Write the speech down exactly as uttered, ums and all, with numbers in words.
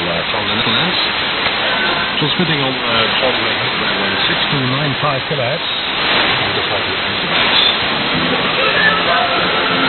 uh, from the Netherlands. Transmitting on uh, John six two nine five kilohertz.